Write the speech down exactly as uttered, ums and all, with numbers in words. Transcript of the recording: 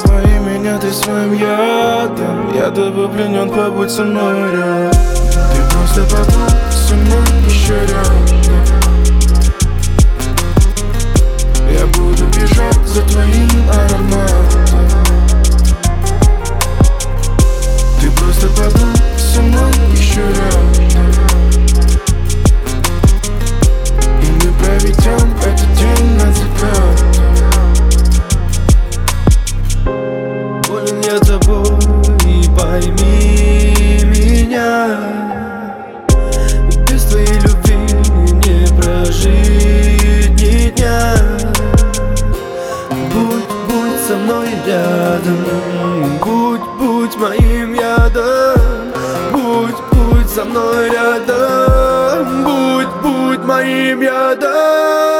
Затмои меня ты своим ядом. Я тобой пленен, побудь со мной рядом. Ты просто побудь со мной еще рядом. Я буду бежать за твоим ароматом. Ты просто побудь со мной еще рядом. И мы проведем этот день над закатом. Болен я тобой, и пойми меня. Без твоей любви не прожить ни дня. Будь, будь со мной рядом. Будь, будь моим ядом. Будь, будь со мной рядом. Будь, будь моим ядом.